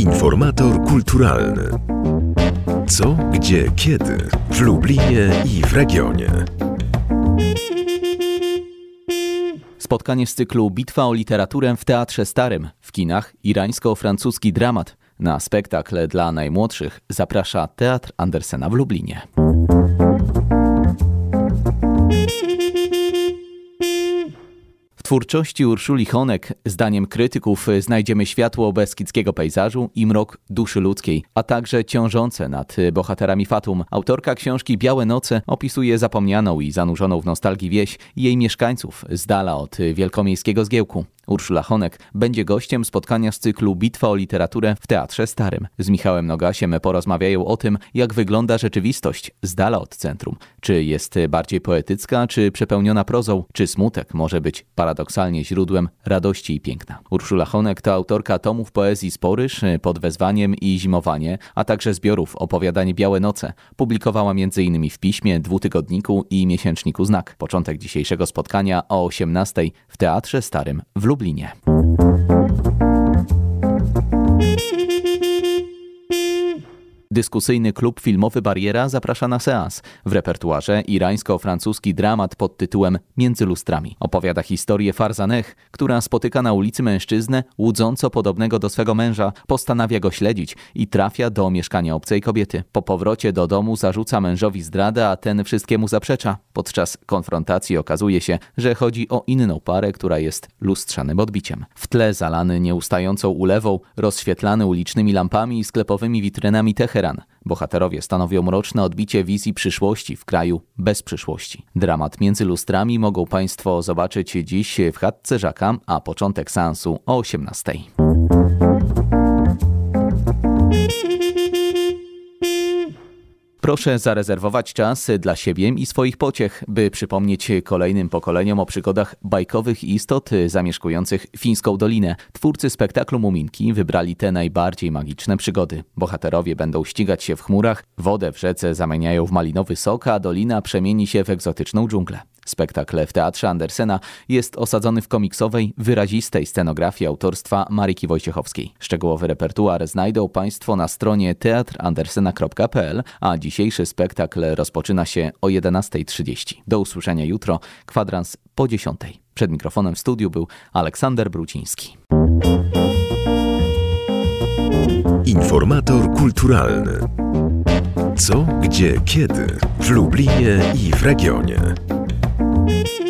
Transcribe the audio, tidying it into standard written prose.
Informator kulturalny. Co, gdzie, kiedy w Lublinie i w regionie. Spotkanie z cyklu Bitwa o literaturę w Teatrze Starym. W kinach irańsko-francuski dramat. Na spektakl dla najmłodszych zaprasza Teatr Andersena w Lublinie. W twórczości Urszuli Honek, zdaniem krytyków, znajdziemy światło beskidzkiego pejzażu i mrok duszy ludzkiej, a także ciążące nad bohaterami fatum. Autorka książki Białe noce opisuje zapomnianą i zanurzoną w nostalgii wieś i jej mieszkańców z dala od wielkomiejskiego zgiełku. Urszula Honek będzie gościem spotkania z cyklu Bitwa o literaturę w Teatrze Starym. Z Michałem Nogasiem porozmawiają o tym, jak wygląda rzeczywistość z dala od centrum. Czy jest bardziej poetycka, czy przepełniona prozą, czy smutek może być paradoksalnie źródłem radości i piękna. Urszula Honek to autorka tomów poezji Sporyż, Pod wezwaniem i Zimowanie, a także zbiorów opowiadań Białe noce. Publikowała m.in. w Piśmie, Dwutygodniku i miesięczniku Znak. Początek dzisiejszego spotkania o 18:00 w Teatrze Starym w Lublinie. Dyskusyjny klub filmowy Bariera zaprasza na seans. W repertuarze irańsko-francuski dramat pod tytułem Między lustrami. Opowiada historię Farzaneh, która spotyka na ulicy mężczyznę łudząco podobnego do swego męża, postanawia go śledzić i trafia do mieszkania obcej kobiety. Po powrocie do domu zarzuca mężowi zdradę, a ten wszystkiemu zaprzecza. Podczas konfrontacji okazuje się, że chodzi o inną parę, która jest lustrzanym odbiciem. W tle zalany nieustającą ulewą, rozświetlany ulicznymi lampami i sklepowymi witrynami Teheran. Bohaterowie stanowią mroczne odbicie wizji przyszłości w kraju bez przyszłości. Dramat Między lustrami mogą Państwo zobaczyć dziś w chatce Żaka, a początek seansu o 18:00. Proszę zarezerwować czas dla siebie i swoich pociech, by przypomnieć kolejnym pokoleniom o przygodach bajkowych istot zamieszkujących Fińską Dolinę. Twórcy spektaklu Muminki wybrali te najbardziej magiczne przygody. Bohaterowie będą ścigać się w chmurach, wodę w rzece zamieniają w malinowy sok, a dolina przemieni się w egzotyczną dżunglę. Spektakl w Teatrze Andersena jest osadzony w komiksowej, wyrazistej scenografii autorstwa Maryki Wojciechowskiej. Szczegółowy repertuar znajdą Państwo na stronie teatrandersena.pl, a dzisiejszy spektakl rozpoczyna się o 11:30. Do usłyszenia jutro, kwadrans po 10:00. Przed mikrofonem w studiu był Aleksander Bruciński. Informator kulturalny. Co, gdzie, kiedy w Lublinie i w regionie.